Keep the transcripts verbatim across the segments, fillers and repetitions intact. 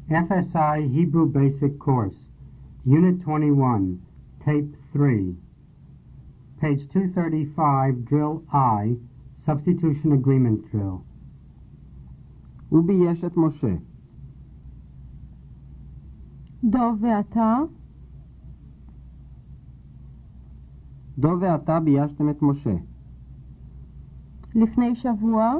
F S I Hebrew Basic Course, Unit twenty-one, Tape three, page two thirty-five, Drill I, Substitution Agreement Drill. הוא בייש את משה. דוב ואתה? דוב ואתה ביישתם את משה. לפני שבוע?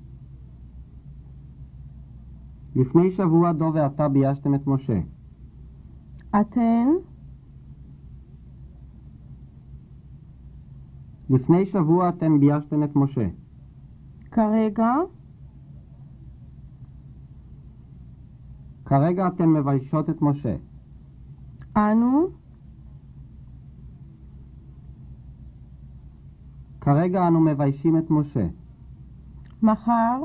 לפני שבוע דוב ואתה ביישתם את משה. אתן? לפני שבוע אתם ביישתם את משה. כרגע? כרגע אתן מביישות את משה. אנו? כרגע אנו מביישים את משה. מחר?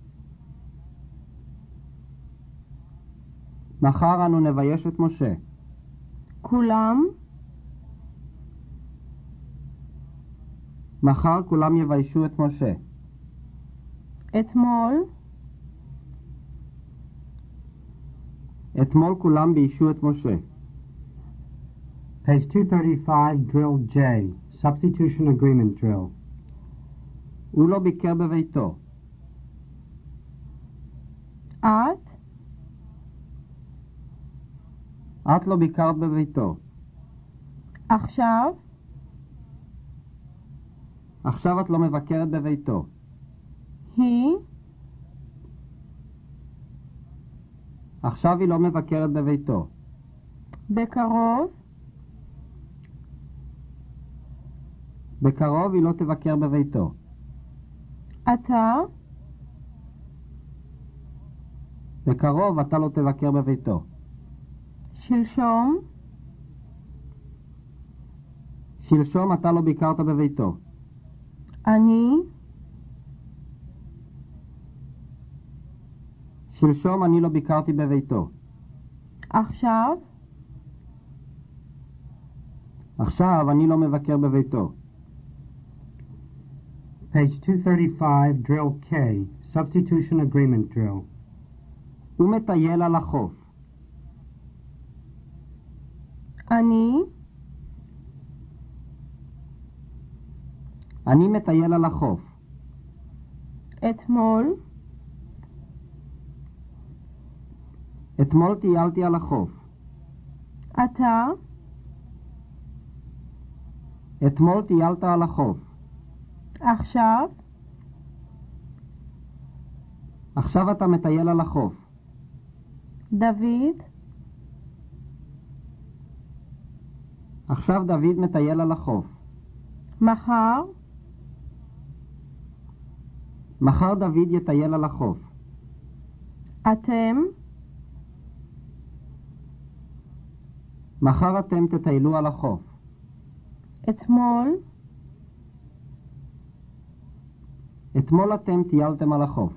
מחר אנו נבייש את משה. כולם? מחר כולם יביישו את משה. אתמול? אתמול כולם ביישו את משה. Page two thirty-five, Drill J, Substitution Agreement Drill. הוא לא ביקר בביתו. את? את לא ביקרת בביתו. עכשיו? עכשיו את לא מבקרת בביתו. היא? עכשיו היא לא מבקרת בביתו. בקרוב? בקרוב היא לא תבקר בביתו. אתה? בקרוב אתה לא תבקר בביתו. שלשום? שלשום אתה לא ביקרת בביתו. אני? שלשום אני לא ביקרתי בביתו. עכשיו? עכשיו אני לא מבקר בביתו. Page two thirty-five, Drill K, Substitution Agreement Drill. הוא מטייל על החוף. אני? אני מטייל על החוף. אתמול? אתמול טיילתי על החוף. אתה? אתמול טיילת על החוף. עכשיו? עכשיו אתה מטייל על החוף. דוד? עכשיו דוד מטייל על החוף. מחר? מחר דוד יטייל על החוף. אתם? מחר אתם תטיילו על החוף. אתמול? אתמול אתם טיילתם על החוף.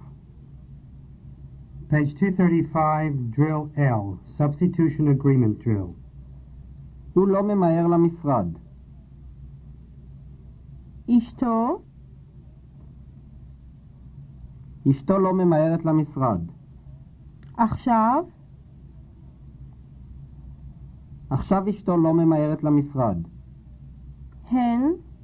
Page two thirty-five, Drill L, Substitution Agreement Drill. הוא לא ממהר למשרד. אשתו? אשתו לא ממהרת למשרד. עכשיו? עכשיו אשתו לא ממהרת למשרד. הן?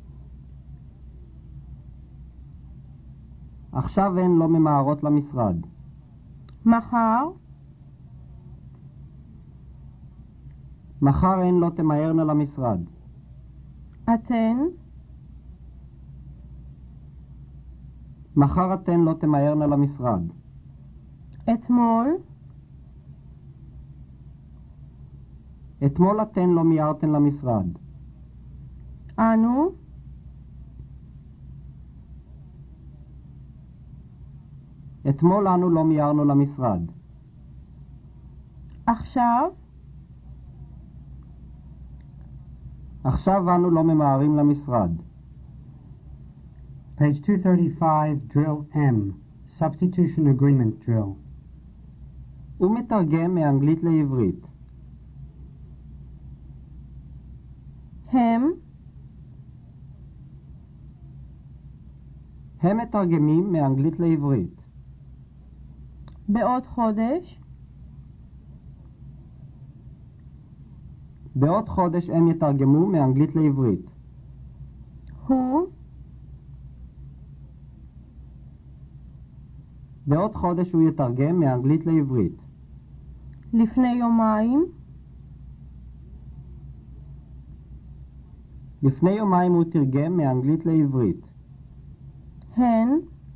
עכשיו הן לא ממהרות למשרד. מחר? מחר הן לא תמהרנה למשרד. אתן? מחר אתן לא תמהרנה למשרד. אתמול? אתמול אתן לא מיהרתן למשרד. אנו? אתמול אנו לא מיהרנו למשרד. עכשיו? עכשיו אנו לא ממהרים למשרד. Page two thirty-five, Drill M, Substitution Agreement Drill. הוא מתרגם מאנגלית לעברית. הם? הם מתרגמים מאנגלית לעברית. בעוד חודש? בעוד חודש הם יתרגמו מאנגלית לעברית. הוא, בעוד חודש הוא יתרגם מאנגלית לעברית. לפני יומיים, לפני יומיים הוא תרגם מאנגלית לעברית. הן,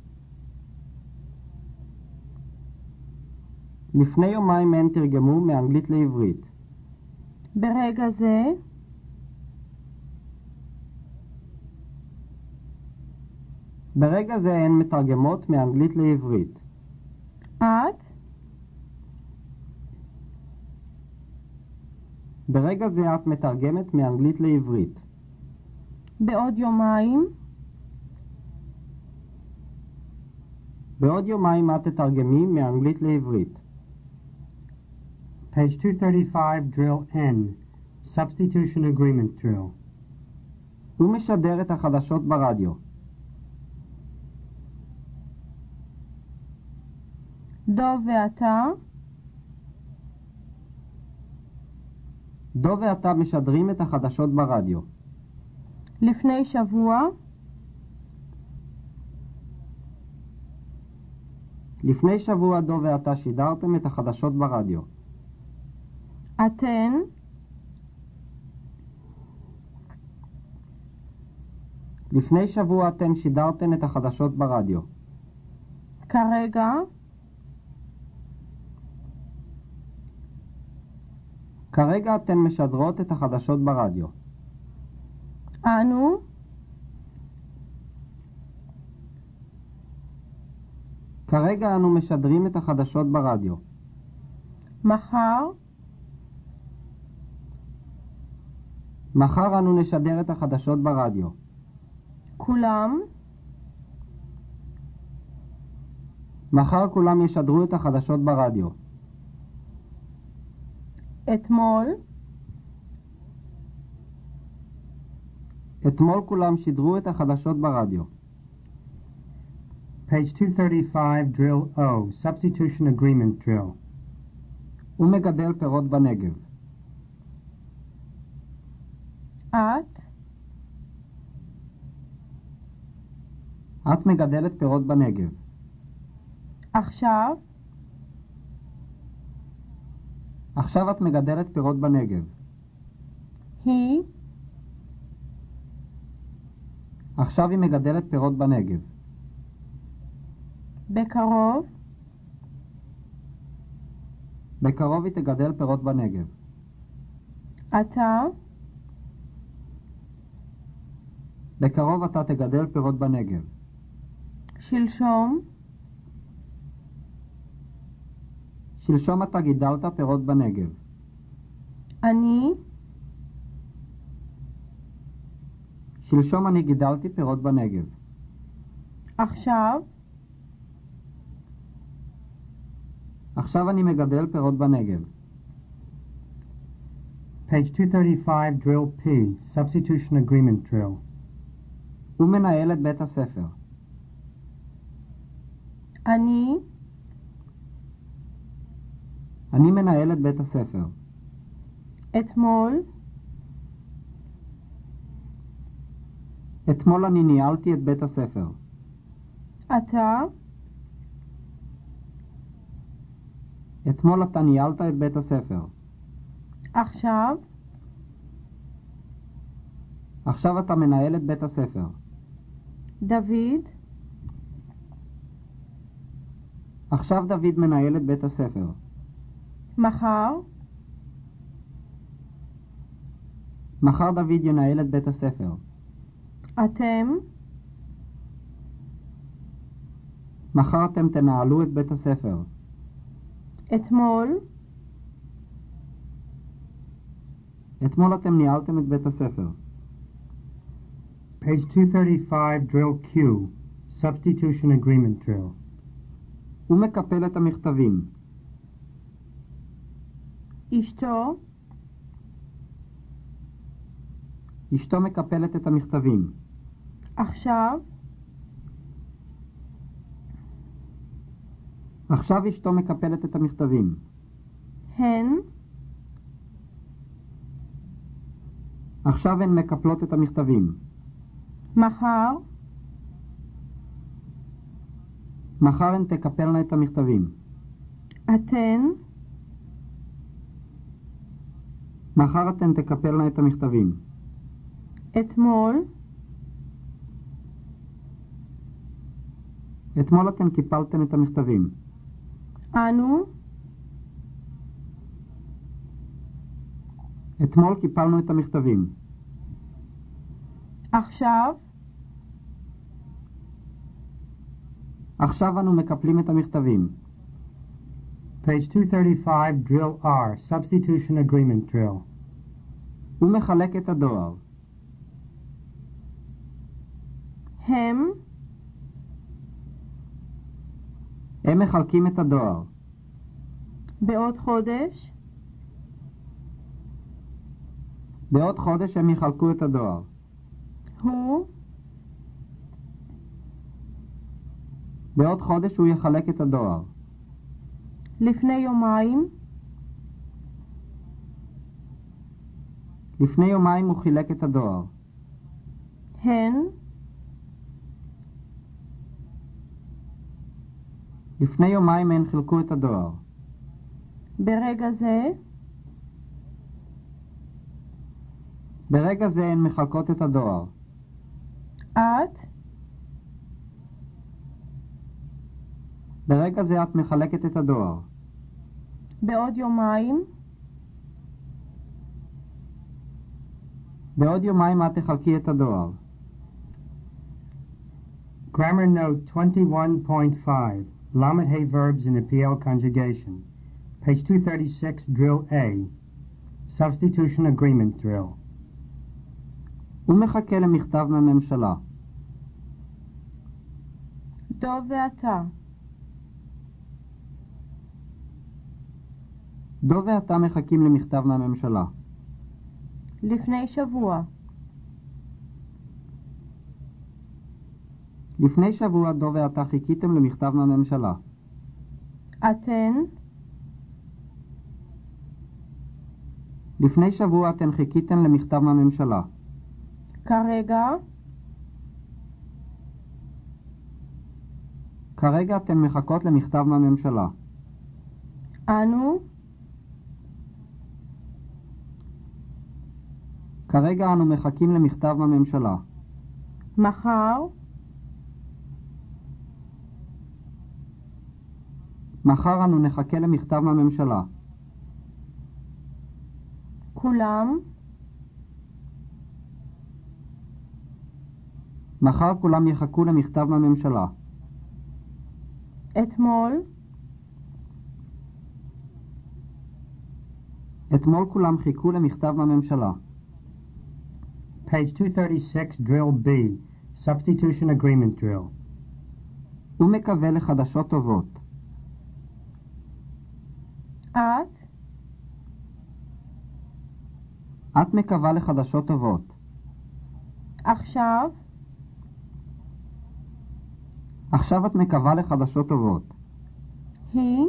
לפני יומיים הן תרגמו מאנגלית לעברית. ברגע זה, ברגע זה הן מתרגמות מאנגלית לעברית. את, ברגע זה את מתרגמת מאנגלית לעברית. בעוד יומיים, בעוד יומיים את תתרגמי מאנגלית לעברית. Page two thirty-five, drill N, substitution agreement drill. הוא משדר את החדשות ברדיו. דוב ואתה, דוב ואתה משדרים את החדשות ברדיו. לפני שבוע, לפני שבוע דוב ואתה שידרתם את החדשות ברדיו. אתן, לפני שבוע אתן שידרתם את החדשות ברדיו. כרגע, כרגע אתן משדרות את החדשות ברדיו. אנו, כרגע אנו משדרים את החדשות ברדיו. מחר, מחר אנו נשדר את החדשות ברדיו. כולם, מחר כולם ישדרו את החדשות ברדיו. אתמול, אתמול כולם שידרו את החדשות ברדיו. Page two thirty-five, drill O, substitution agreement drill. הוא מגדל פירות בנגב. את, את מגדלת פירות בנגב. עכשיו, עכשיו את מגדלת פירות בנגב. היא, עכשיו היא מגדלת פירות בנגב. בקרוב, בקרוב היא תגדל פירות בנגב. אתה, בקרוב אתה תגדל פירות בנגב. שלשום, שלשום אתה גידלת פירות בנגב. אני, שלשום אני גידלתי פירות בנגב. עכשיו, עכשיו אני מגדל פירות בנגב. Page two thirty-five, drill P, substitution agreement drill. הוא מנהל את בית הספר. אני, אני מנהל את בית הספר. אתמול, אתמול אני ניהלתי את בית הספר. אתה, אתמול אתה ניהלת את בית הספר. עכשיו, עכשיו אתה מנהל את בית הספר. דוד, עכשיו דוד מנהל את בית הספר. מחר, מחר דוד ינהל את בית הספר. אתם, מחר אתם תנהלו את בית הספר. אתמול, אתמול אתם ניהלתם את בית הספר. Page two thirty-five, drill Q, substitution agreement drill. הוא מקפל את המכתבים. אשתו, אשתו מקפלת את המכתבים. עכשיו, עכשיו אשתו מקפלת את המכתבים. הן, עכשיו הן מקפלות את המכתבים. מחר, מחר הן תקפלנה את המכתבים. אתן, מחר אתן תקפלנה את המכתבים. אתמול, אתמול אתן קיפלתן את המכתבים. אנו, אתמול קיפלנו את המכתבים. עכשיו, עכשיו אנו מקפלים את המכתבים. Page two thirty-five, Drill R, Substitution Agreement Drill. הוא מחלק את הדואר. הם, הם מחלקים את הדואר. בעוד חודש, בעוד חודש הם יחלקו את הדואר. הוא, בעוד חודש הוא יחלק את הדואר. לפני יומיים, לפני יומיים הוא חילק את הדואר. הן, לפני יומיים הן חילקו את הדואר. ברגע זה, ברגע זה הן מחלקות את הדואר. את, ברגע זה את מחלקת את הדואר. בעוד יומיים, בעוד יומיים את תחלקי את הדואר. Grammar Note twenty-one point five, Lamed Hey verbs in the P L conjugation. Page two thirty-six, Drill A, Substitution Agreement Drill. הוא מחכה למכתב מהממשלה. דוב ואתה, דוב ואתה מחכים למכתב מהממשלה. לפני שבוע, לפני שבוע דוב ואתה חיכיתם למכתב מהממשלה. אתן, לפני שבוע אתן חיכיתן למכתב מהממשלה. כרגע, כרגע אתן מחכות למכתב מהממשלה. אנו, כרגע אנו מחכים למכתב מהממשלה. מחר, מחר אנו נחכה למכתב מהממשלה. כולם, מחר כולם יחכו למכתב מהממשלה. אתמול, אתמול כולם חיכו למכתב מהממשלה. Page two thirty-six, Drill B, Substitution Agreement Drill. הוא מקווה לחדשות טובות. את, את מקווה לחדשות טובות. עכשיו, עכשיו את מקווה לחדשות טובות. היא,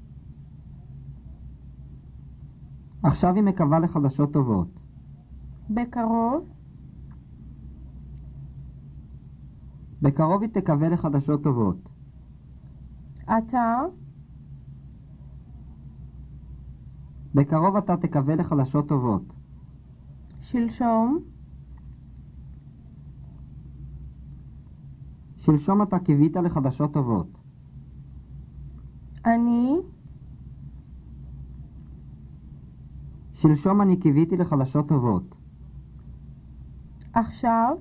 עכשיו היא מקווה לחדשות טובות. בקרוב, בקרוב היא תקווה לחדשות טובות. אתה, בקרוב אתה תקווה לחדשות טובות. שלשום, שלשום אתה קיווית לחדשות טובות. אני, שלשום אני קיוויתי לחדשות טובות. עכשיו,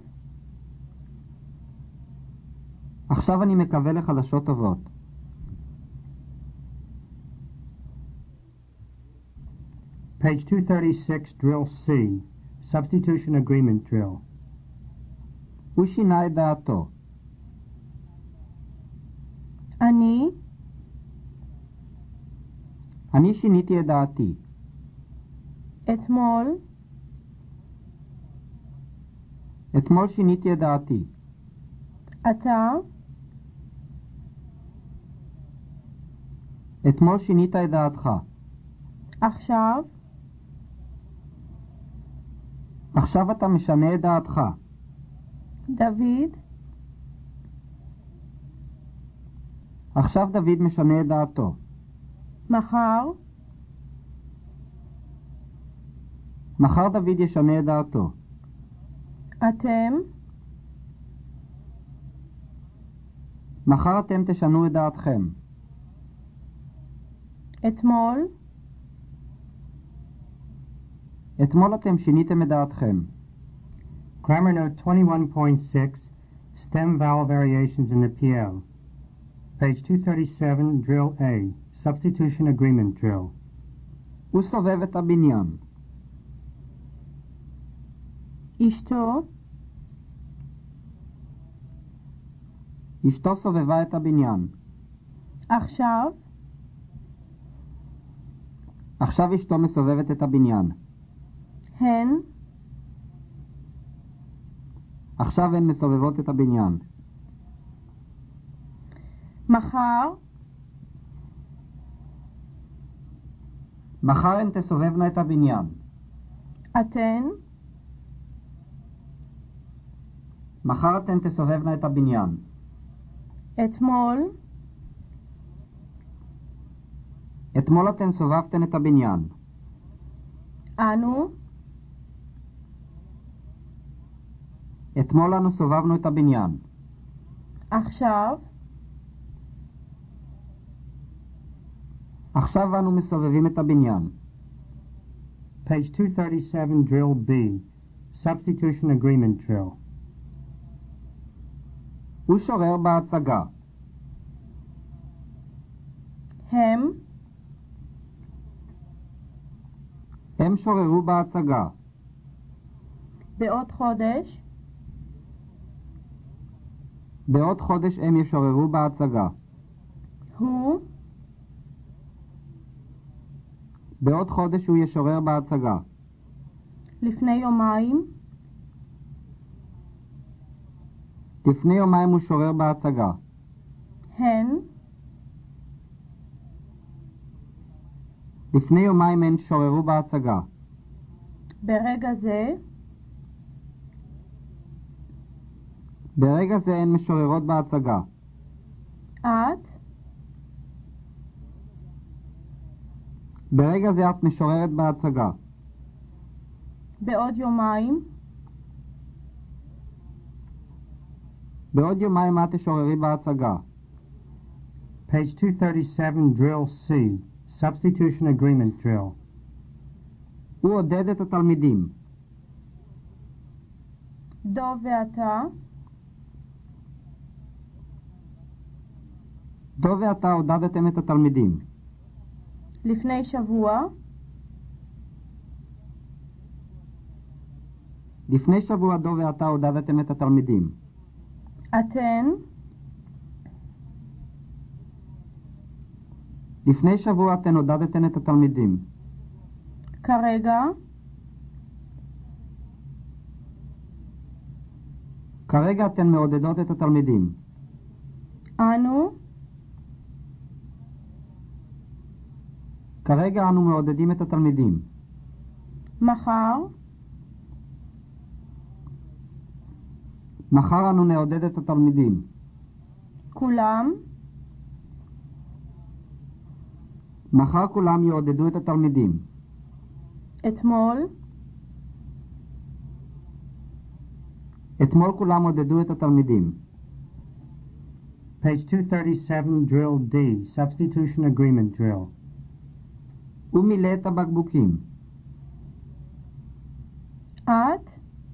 עכשיו אני מקווה לחדשות טובות. Page two thirty-six, Drill C, Substitution Agreement Drill. הוא שינה את דעתו. אני, אני שיניתי את דעתי. אתמול, אתמול שיניתי את דעתי. אתה, אתמול שינית את דעתך. עכשיו, עכשיו אתה משנה את דעתך. דוד, עכשיו דוד משנה את דעתו. מחר, מחר דוד ישנה את דעתו. אתם, מחר אתם תשנו את דעתכם. אתמול, אתמול אתם שיניתם את דעתכם. Grammar Note twenty-one point six, Stem Vowel Variations in the P L. Page two thirty-seven, Drill A, Substitution Agreement Drill. הוא סובב את הבניין. אשתו, אשתו סובבה את הבניין. עכשיו, עכשיו אשתו מסובבת את הבניין. הן, עכשיו הן מסובבות את הבניין. מחר, מחר הן תסובבנה את הבניין. אתן, מחר אתן תסובבנה את הבניין. אתמול, אתמול אתן סובבתן את הבניין. אנו, אתמול אנו סובבנו את הבניין. עכשיו, עכשיו אנו מסובבים את הבניין. Page two thirty-seven, Drill B, Substitution Agreement Drill. הוא שורר בהצגה. הם, הם שוררו בהצגה. בעוד חודש, בעוד חודש הם ישוררו בהצגה. הוא, בעוד חודש הוא ישורר בהצגה. לפני יומיים, לפני יומיים הוא שורר בהצגה. הן, לפני יומיים הן שוררו בהצגה. ברגע זה, ברגע זה הן משוררות בהצגה. את, ברגע זה את משוררת בהצגה. בעוד יומיים, בעוד יומיים את תשוררי בהצגה. Page two thirty-seven, Drill C, Substitution Agreement Drill. הוא עודד את התלמידים. דוב ואתה, דוב ואתה עודדתם את התלמידים. לפני שבוע, לפני שבוע דוב ואתה עודדתם את התלמידים. אתן, לפני שבוע אתן עודדתן את התלמידים. כרגע, כרגע אתן מעודדות את התלמידים. אנו, כרגע אנו מעודדים את התלמידים. מחר, מחר אנו נעודד את התלמידים. כולם, מחר כולם יעודדו את התלמידים. אתמול, אתמול כולם עודדו את התלמידים. Page two thirty-seven, Drill D, Substitution Agreement Drill. הוא מילא את הבקבוקים. את,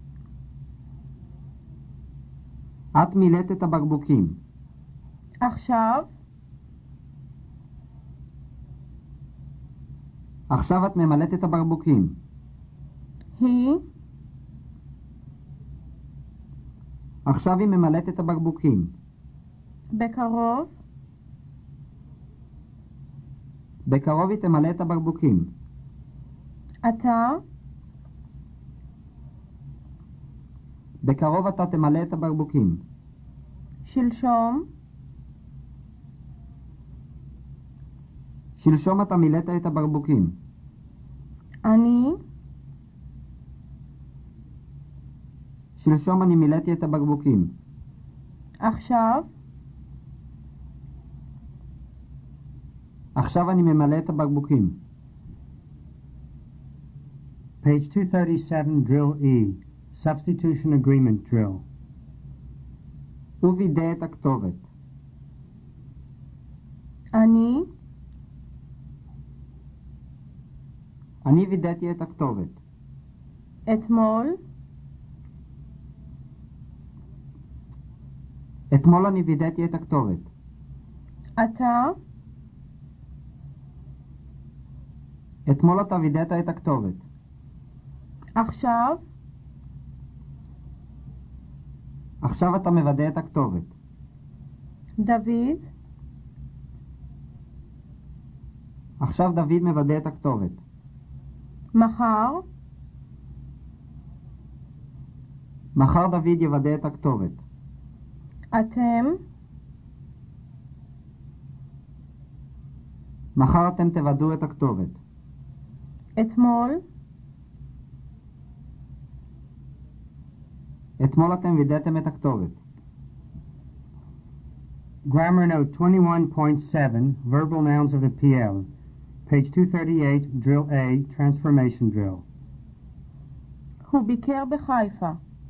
את מילאת את הבקבוקים. עכשיו, עכשיו את ממלאת את הבקבוקים. היא, עכשיו היא ממלאת את הבקבוקים. בקרוב, בקרוב היא תמלא את הבקבוקים. אתה, בקרוב אתה תמלא את הבקבוקים. שלשום, שלשום אתה מילאת את הבקבוקים. אני, שלשום אני מילאתי את הבקבוקים. עכשיו, עכשיו אני ממלא את הבקבוקים. Page two thirty-seven, Drill E, Substitution Agreement Drill. הוא וידא את הכתובת. אני, אני וידאתי את הכתובת. אתמול, אתמול אני וידאתי את הכתובת. אתה, אתמול אתה וידאת את הכתובת. עכשיו, עכשיו אתה מוודא את הכתובת. דוד, עכשיו דוד מוודא את הכתובת. מחר, מחר דוד יוודא את הכתובת. אתם, מחר אתם תוודאו את הכתובת. אתמול, אתמול אתם וידאתם את הכתובת. Grammar Note twenty-one point seven, Verbal Nouns of the P L. Page two thirty-eight, Drill A, Transformation Drill. הוא ביקר בחיפה.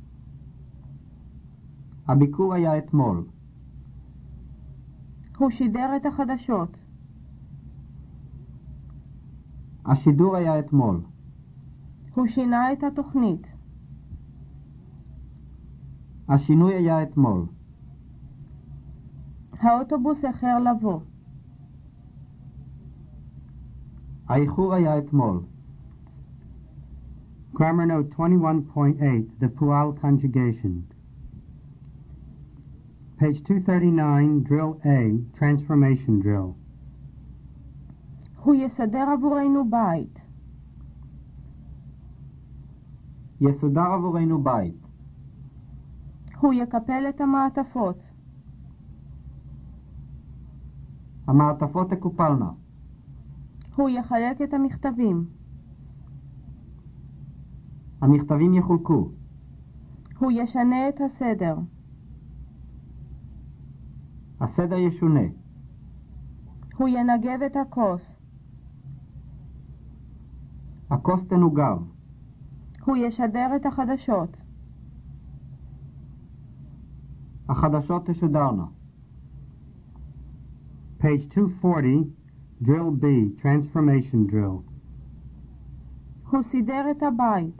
הביקור היה אתמול. הוא שידר את החדשות. השידור היה אתמול. הוא שינה את התוכנית. השינוי היה אתמול. האוטובוס אחר לבוא. האיחור היה אתמול. Grammar Note twenty-one point eight, the Pual Conjugation. Page two thirty-nine, Drill A, Transformation Drill. הוא יסדר עבורנו בית. יסודר עבורנו בית. הוא יקפל את המעטפות. המעטפות תקופלנה. הוא יחלק את המכתבים. המכתבים יחולקו. הוא ישנה את הסדר. הסדר ישונה. הוא ינגב את הכוס. הכוס תנוגב. הוא ישדר את החדשות. החדשות תשודרנה. Page two forty, Drill B, Transformation Drill. הוא סידר את הבית.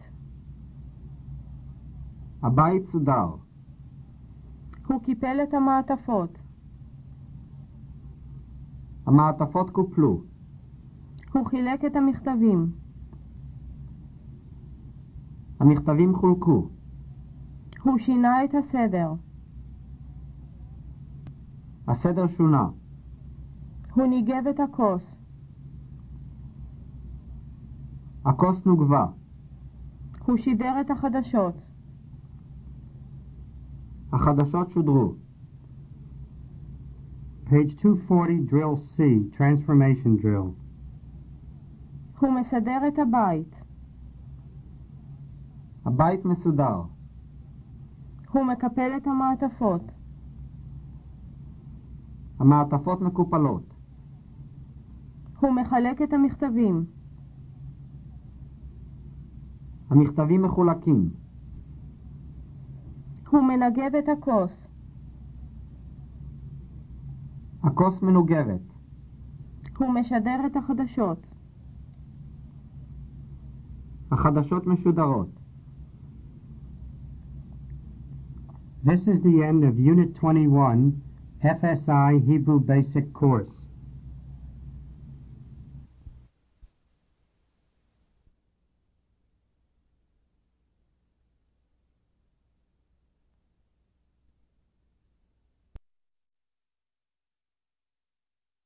הבית סודר. הוא קיפל את המעטפות. המעטפות קופלו. הוא חילק את המכתבים. המכתבים חולקו. הוא שינה את הסדר. הסדר שונה. הוא ניגב את הכוס. הכוס נוגבה. הוא שידר את החדשות. החדשות שודרו. Page two forty, Drill C, Transformation Drill. הוא מסדר את הבית. הבית מסודר. הוא מקפל את המעטפות. המעטפות מקופלות. הוא מחלק את המכתבים. המכתבים מחולקים. הוא מנגב את הכוס. הכוס מנוגבת. הוא משדר את החדשות. החדשות משודרות. This is the end of Unit twenty-one, F S I Hebrew Basic Course.